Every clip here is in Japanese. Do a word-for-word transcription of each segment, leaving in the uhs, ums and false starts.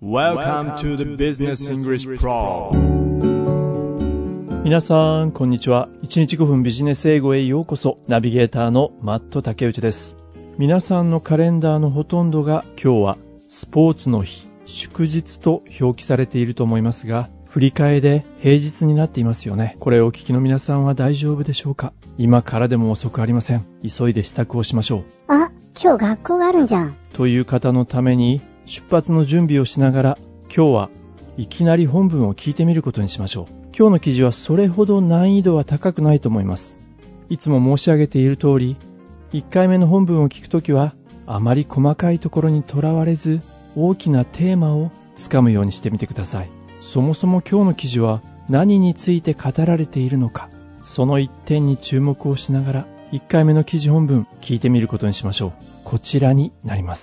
Welcome to the Business English Pro。 皆さんこんにちは。いちにちごふんビジネス英語へようこそ。ナビゲーターのマット竹内です。皆さんのカレンダーのほとんどが今日はスポーツの日、祝日と表記されていると思いますが、振り替えで平日になっていますよね。これをお聞きの皆さんは大丈夫でしょうか？今からでも遅くありません。急いで支度をしましょう。 あ、今日学校があるんじゃん。 という方のために出発の準備をしながら、今日はいきなり本文を聞いてみることにしましょう。今日の記事はそれほど難易度は高くないと思います。いつも申し上げている通り、いっかいめの本文を聞くときはあまり細かいところにとらわれず、大きなテーマをつかむようにしてみてください。そもそも今日の記事は何について語られているのか、その一点に注目をしながらいっかいめの記事本文聞いてみることにしましょう。こちらになります。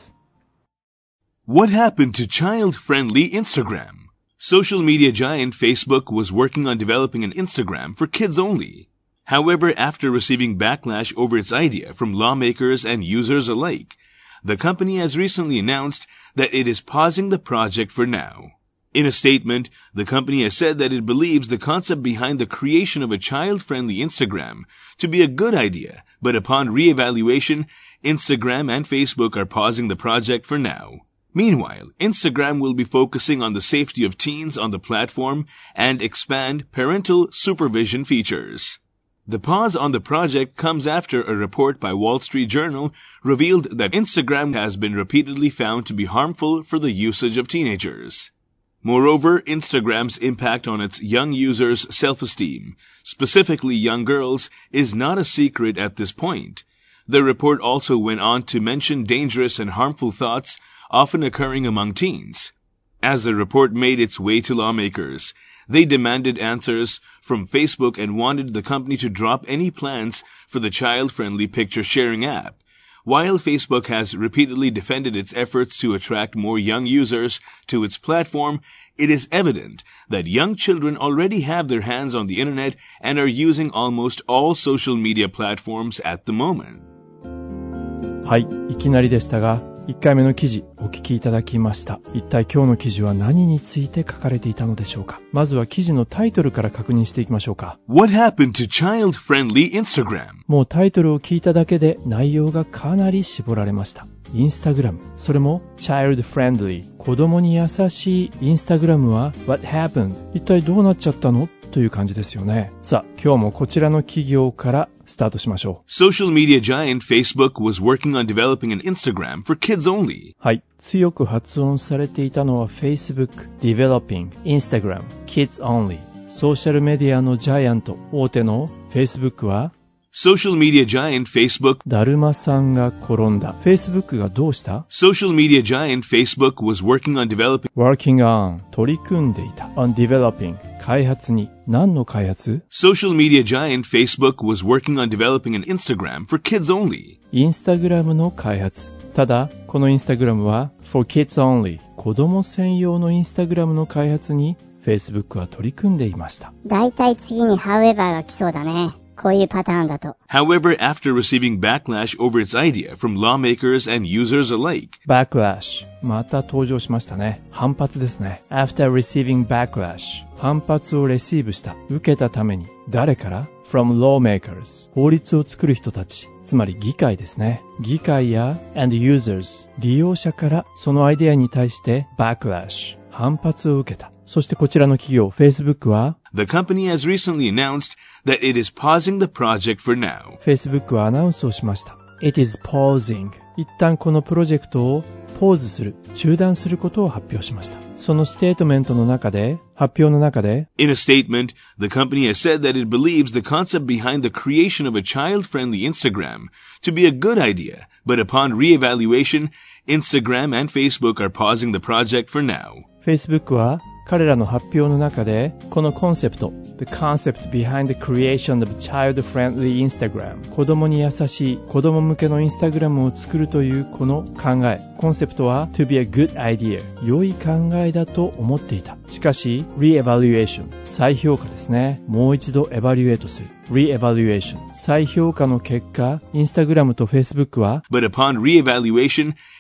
What happened to child-friendly Instagram? Social media giant Facebook was working on developing an Instagram for kids only. However, after receiving backlash over its idea from lawmakers and users alike, the company has recently announced that it is pausing the project for now. In a statement, the company has said that it believes the concept behind the creation of a child-friendly Instagram to be a good idea, but upon re-evaluation, Instagram and Facebook are pausing the project for now. Meanwhile, Instagram will be focusing on the safety of teens on the platform and expand parental supervision features. The pause on the project comes after a report by Wall Street Journal revealed that Instagram has been repeatedly found to be harmful for the usage of teenagers. Moreover, Instagram's impact on its young users' self-esteem, specifically young girls, is not a secret at this point. The report also went on to mention dangerous and harmful thoughts often occurring among teens. As the report made its way to lawmakers, they demanded answers from Facebook and wanted the company to drop any plans for the child-friendly picture-sharing app. While Facebook has repeatedly defended its efforts to attract more young users to its platform, it is evident that young children already have their hands on the internet and are using almost all social media platforms at the moment. はい、いきなりでしたが、いっかいめの記事お聞きいただきました。一体今日の記事は何について書かれていたのでしょうか。まずは記事のタイトルから確認していきましょうか。 What happened to child-friendly Instagram? もうタイトルを聞いただけで内容がかなり絞られました。インスタグラム、それも child-friendly、 子供に優しいインスタグラムは What happened? 一体どうなっちゃったのという感じですよね。さあ、今日もこちらの企業からスタートしましょう。 Social media giant Facebook was working on developing an Instagram for kids only. はい、強く発音されていたのは Facebook Developing Instagram Kids Only。 ソーシャルメディアのジャイアント大手の Facebook は Social media giant Facebook だるまさんが転んだ。 Facebook がどうした？ Social media giant Facebook was working on developing Working on 取り組んでいた。 On developing 開発に。何の開発？ Social media giant Facebook was working on developing an Instagram for kids only. インスタグラムの開発。ただこのインスタグラムは For kids only 子供専用のインスタグラムの開発に Facebook は取り組んでいました。 だいたい次に However が来そうだね。こういうパターンだと。 However, after receiving backlash over its idea from lawmakers and users alike, Backlash また登場しましたね。反発ですね。 After receiving backlash 反発をレシーブした、受けたために。誰から？ From lawmakers 法律を作る人たち、つまり議会ですね。議会や and users 利用者からそのアイデアに対して backlash 反発を受けた。そしてこちらの企業 Facebook は the company has recently announced that it is pausing the project for now. Facebook はアナウンスをしました。 It is pausing 一旦このプロジェクトをポーズする、中断することを発表しました。そのステートメントの中で、発表の中で In a statement, the company has said that it believes the concept behind the creation of a child-friendly Instagram to be a good idea, but upon re-evaluation, Instagram and Facebook are pausing the project for now. Facebook は彼らの発表の中でこのコンセプト The concept behind the creation of child-friendly Instagram 子供に優しい子供向けのインスタグラムを作るというこの考えコンセプトは To be a good idea 良い考えだと思っていた。しかし Re-evaluation 再評価ですね。もう一度エバリュエートする Re-evaluation 再評価の結果インスタグラムと Facebook は But upon re-evaluation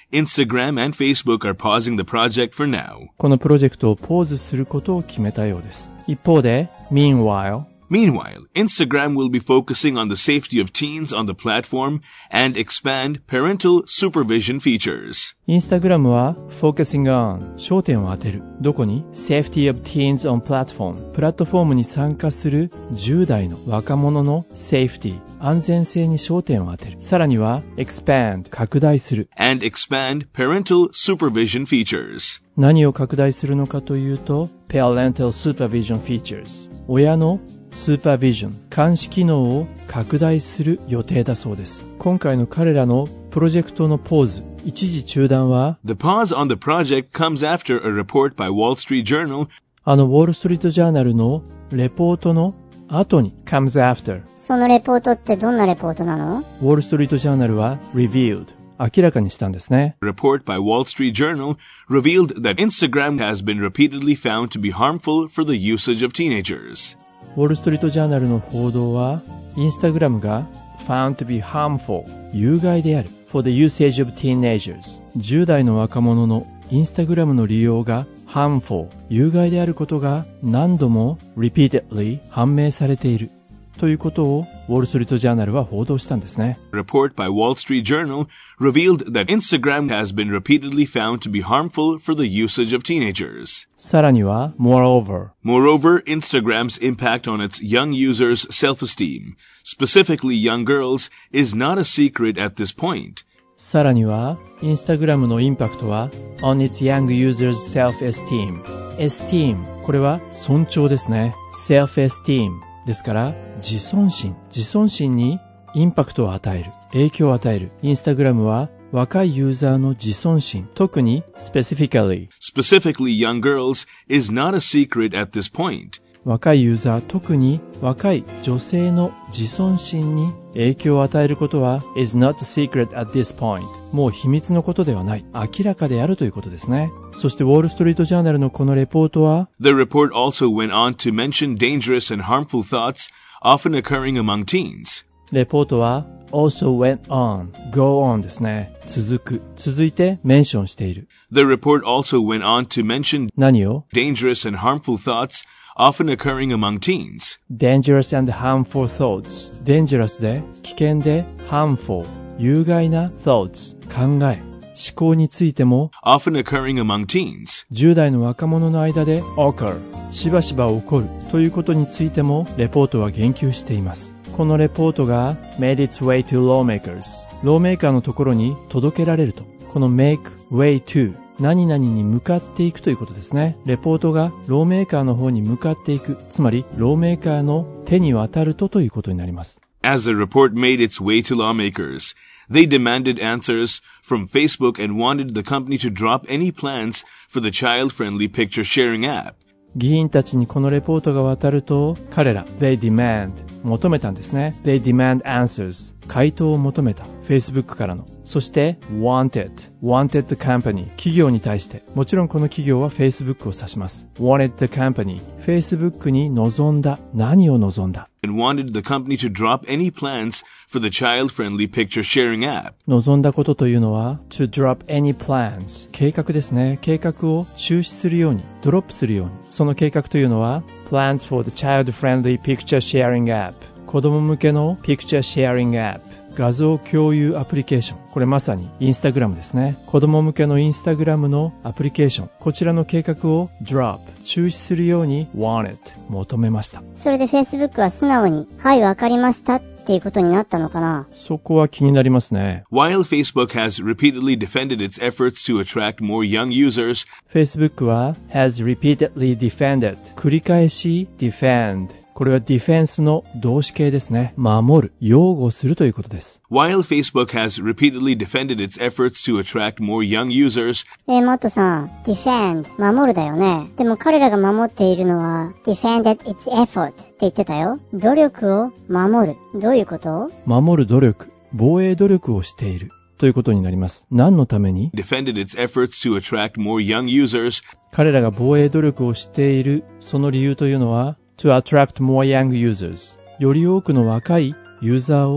Instagram and Facebook are pausing the project for now. このプロジェクトをポーズすることを決めたようです。一方で、Meanwhile, Meanwhile, Instagram will be focusing on the safety of teens on the platform and expand parental supervision features. インスタグラムは Focusing on 焦点を当てる。どこに Safety of teens on platform プラットフォームに参加するじゅう代の若者の Safety 安全性に焦点を当てる。さらには Expand 拡大する。 And expand parental supervision features. 何を拡大するのかというと Parental supervision features 親のスーパービジョン、監視機能を拡大する予定だそうです。今回の彼らのプロジェクトのポーズ、一時中断は The pause on the project comes after a report by Wall Street Journal. あのウォールストリートジャーナルのレポートの後に comes after。 そのレポートってどんなレポートなの？ ウォールストリートジャーナルは revealed。明らかにしたんですね。 A report by Wall Street Journal revealed that Instagram has been repeatedly found to be harmful for the usage of teenagers. ウォールストリートジャーナルの報道は、インスタグラムが found to be harmful 有害である for the usage of teenagers じゅう代の若者のインスタグラムの利用が harmful 有害であることが何度も repeatedly 判明されているということをウォールストリートジャーナルは報道したんですね。 A report by Wall Street Journal revealed that Instagram has been repeatedly found to be harmful for the usage of teenagers. さらには moreover Moreover, Instagram's impact on its young users' self-esteem, specifically young girls, is not a secret at this point. さらにはインスタグラムのインパクトは on its young users' self-esteem esteem これは尊重ですね。self-esteemですから自尊心自尊心にインパクトを与える影響を与えるインスタグラムは若いユーザーの自尊心特に specifically Specifically young girls is not a secret at this point. 若いユーザー特に若い女性の自尊心に影響を与えることは is not a secret at this point もう秘密のことではない明らかであるということですね。そしてウォールストリートジャーナルのこのレポートは The report also went on to mention dangerous and harmful thoughts often occurring among teens. レポートは also went on go on ですね。続く続いてメンションしている。 The report also went on to mention 何を dangerous and harmful thoughts often occurring among teens. dangerous and harmful thoughts dangerous で危険で harmful 有害な thoughts 考え思考についても often occurring among teens. じゅう代の若者の間で occur しばしば起こるということについてもレポートは言及しています。このレポートが made its way to lawmakers ローメーカーのところに届けられるとこの make way to何々に向かっていくということですね。レポートがローメーカーの方に向かっていくつまりローメーカーの手に渡るとということになります。 As the report made its way to lawmakers, they demanded answers from Facebook and wanted the company to drop any plans for the child-friendly picture-sharing app. 議員たちにこのレポートが渡ると彼ら they demand 求めたんですね。 they demand answers 回答を求めた Facebook からの。そして wanted wanted the company 企業に対してもちろんこの企業は Facebook を指します。 wanted the company Facebook に望んだ何を望んだ and wanted the company to drop any plans for the child-friendly picture-sharing app. 望んだことというのは to drop any plans 計画ですね。計画を中止するようにドロップするようにその計画というのは plans for the child-friendly picture-sharing app 子供向けの picture-sharing app画像共有アプリケーションこれまさにインスタグラムですね。子供向けのインスタグラムのアプリケーションこちらの計画を drop 中止するように wanted 求めました。 それで Facebook は素直にはいわかりましたっていうことになったのかな。 そこは気になりますね。 While Facebook has repeatedly defended its efforts to attract more young users, Facebook は has repeatedly defended 繰り返し defendこれはディフェンスの動詞形ですね。守る、擁護するということです。 While Facebook has repeatedly defended its efforts to attract more young users, えー、マットさん、defend 守るだよね。でも彼らが守っているのは defended its effort って言ってたよ。努力を守る。どういうこと？ 守る努力、防衛努力をしているということになります。何のために？ defended its efforts to attract more young users, 彼らが防衛努力をしているその理由というのはTo attract more young users より多くの若いユーザーを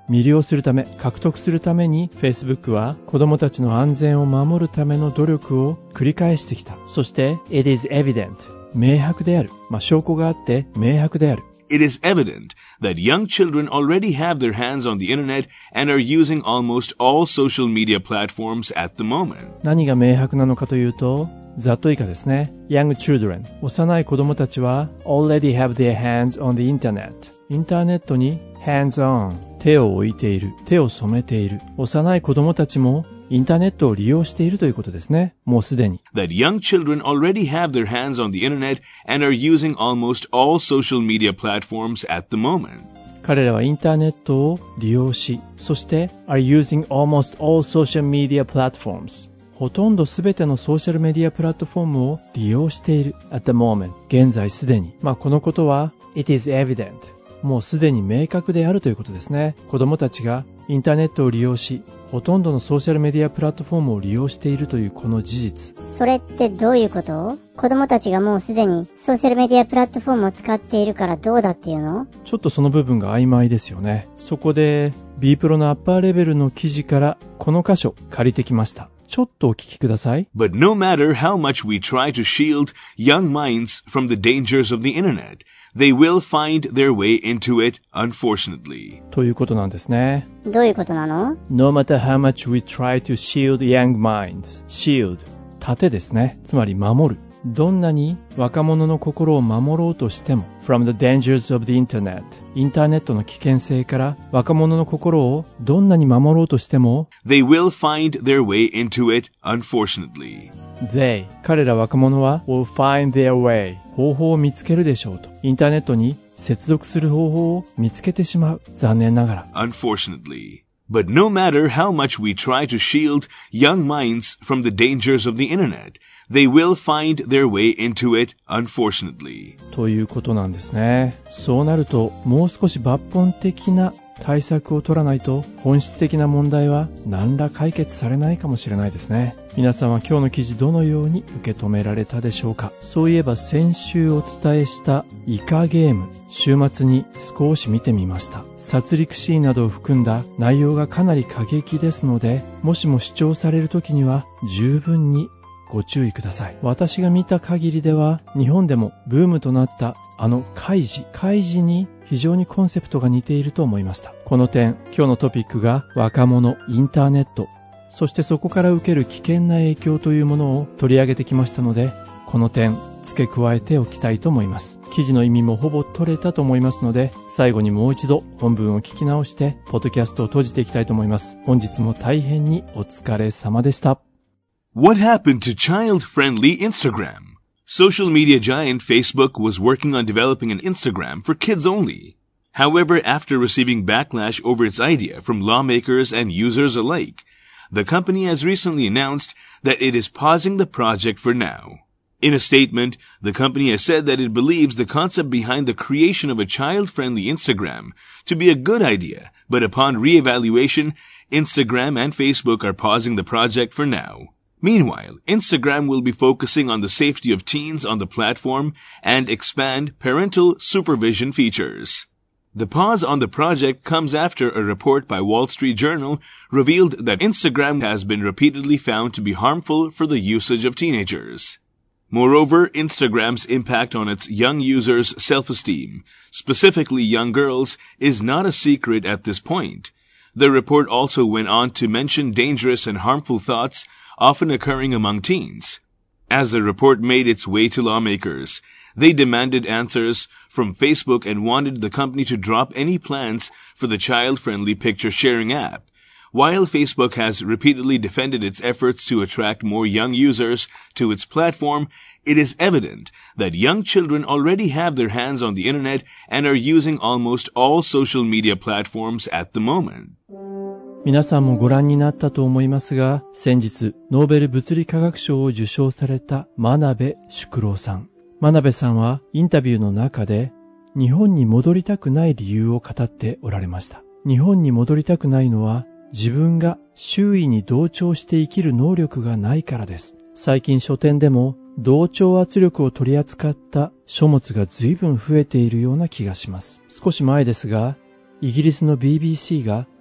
魅了するため、獲得するために Facebook は子供たちの安全を守るための努力を繰り返してきた。そして It is evident 明白である。まあ、証拠があって明白である。 It is evident that young children already have their hands on the internet and are using almost all social media platforms at the moment. 何が明白なのかというと、ざっと以下ですね。Young children 幼い子供たちは already have their hands on the internet インターネットに hands on 手を置いている、手を染めている。幼い子供たちもインターネットを利用しているということですね。もうすでに。 That young children already have their hands on the internet and are using almost all social media platforms at the moment. 彼らはインターネットを利用し、そして are using almost all social media platforms ほとんどすべてのソーシャルメディアプラットフォームを利用している at the moment 現在すでに。まあこのことは it is evident もうすでに明確であるということですね。子供たちがインターネットを利用し、ほとんどのソーシャルメディアプラットフォームを利用しているというこの事実。 それってどういうこと？子供たちがもうすでにソーシャルメディアプラットフォームを使っているからどうだっていうの？ ちょっとその部分が曖昧ですよね。そこで B プロのアッパーレベルの記事からこの箇所借りてきました。ちょっとお聞きください。 But no matter how much we try to shield young minds from the dangers of the internet, they will find their way into it, unfortunately. ということなんですね。 どういうことなの？ No matter how much we try to shield young minds. Shield 盾ですね。つまり守る。どんなに若者の心を守ろうとしても From the dangers of the internet インターネットの危険性から若者の心をどんなに守ろうとしても They will find their way into it, unfortunately. They 彼ら若者は will find their way 方法を見つけるでしょうと。インターネットに接続する方法を見つけてしまう。残念ながら。 Unfortunately. But no matter how much we try to shield young minds from the dangers of the internet, they will find their way into it, unfortunately. ということなんですね。そうなると、もう少し抜本的な対策を取らないと、本質的な問題は何ら解決されないかもしれないですね。皆さんは今日の記事どのように受け止められたでしょうか。そういえば先週お伝えしたイカゲーム、週末に少し見てみました。殺戮シーンなどを含んだ内容がかなり過激ですので、もしも視聴されるときには十分にご注意ください。私が見た限りでは日本でもブームとなったあのカイジ、カイジに非常にコンセプトが似ていると思いました。この点、今日のトピックが若者、インターネット、そしてそこから受ける危険な影響というものを取り上げてきましたので、この点付け加えておきたいと思います。記事の意味もほぼ取れたと思いますので、最後にもう一度本文を聞き直してポッドキャストを閉じていきたいと思います。本日も大変にお疲れ様でした。 What happened to child-friendly Instagram? Social media giant Facebook was working on developing an Instagram for kids only. However, after receiving backlash over its idea from lawmakers and users alike, the company has recently announced that it is pausing the project for now. In a statement, the company has said that it believes the concept behind the creation of a child-friendly Instagram to be a good idea, but upon re-evaluation, Instagram and Facebook are pausing the project for now. Meanwhile, Instagram will be focusing on the safety of teens on the platform and expand parental supervision features. The pause on the project comes after a report by Wall Street Journal revealed that Instagram has been repeatedly found to be harmful for the usage of teenagers. Moreover, Instagram's impact on its young users' self-esteem, specifically young girls, is not a secret at this point. The report also went on to mention dangerous and harmful thoughts often occurring among teens. As the report made its way to lawmakers, they demanded answers from Facebook and wanted the company to drop any plans for the child-friendly picture-sharing app. While Facebook has repeatedly defended its efforts to attract more young users to its platform, it is evident that young children already have their hands on the internet and are using almost all social media platforms at the moment. 皆さんもご覧になったと思いますが、先日ノーベル物理化学賞を受賞された真鍋淑郎さん。真鍋さんはインタビューの中で日本に戻りたくない理由を語っておられました。日本に戻りたくないのは自分が周囲に同調して生きる能力がないからです。最近書店でも同調圧力を取り扱った書物が随分増えているような気がします。少し前ですが、イギリスの ビービーシー が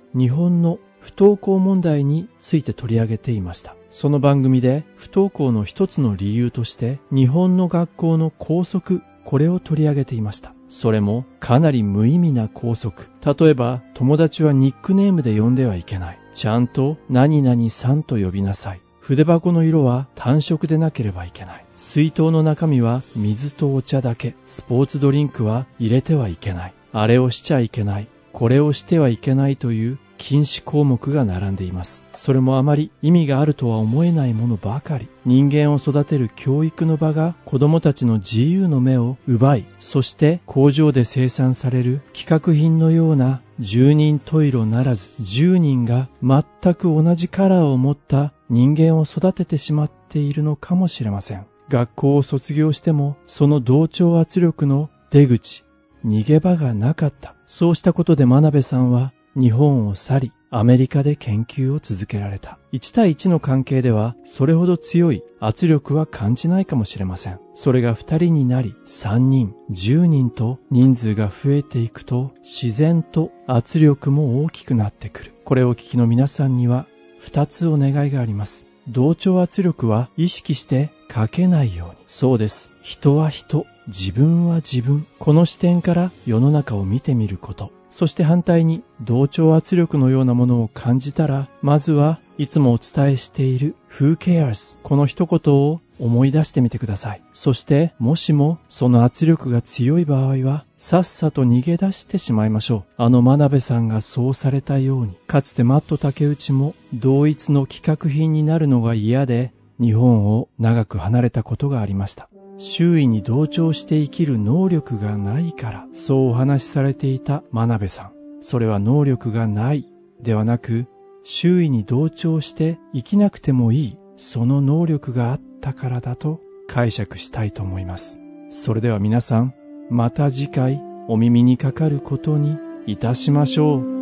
日本の不登校問題について取り上げていました。その番組で不登校の一つの理由として日本の学校の校則、これを取り上げていました。それもかなり無意味な校則。例えば友達はニックネームで呼んではいけない。ちゃんと何々さんと呼びなさい。筆箱の色は単色でなければいけない。水筒の中身は水とお茶だけ。スポーツドリンクは入れてはいけない。あれをしちゃいけない。これをしてはいけないという禁止項目が並んでいます。それもあまり意味があるとは思えないものばかり。人間を育てる教育の場が子供たちの自由の目を奪い、そして工場で生産される規格品のような十人十色ならず十人が全く同じカラーを持った人間を育ててしまっているのかもしれません。学校を卒業してもその同調圧力の出口、逃げ場がなかった。そうしたことで真鍋さんは日本を去り、アメリカで研究を続けられた。いち対いちの関係では、それほど強い圧力は感じないかもしれません。それがふたりになり、さんにん、じゅうにんと人数が増えていくと、自然と圧力も大きくなってくる。これをお聞きの皆さんには、ふたつお願いがあります。同調圧力は意識してかけないように。そうです。人は人、自分は自分。この視点から世の中を見てみること。そして反対に同調圧力のようなものを感じたら、まずはいつもお伝えしている Who cares? この一言を思い出してみてください。そしてもしもその圧力が強い場合は、さっさと逃げ出してしまいましょう。あの真鍋さんがそうされたように、かつてマット竹内も同一の規格品になるのが嫌で、日本を長く離れたことがありました。周囲に同調して生きる能力がないから、そうお話しされていた真鍋さん。それは能力がないではなく、周囲に同調して生きなくてもいい、その能力があったからだと解釈したいと思います。それでは皆さん、また次回お耳にかかることにいたしましょう。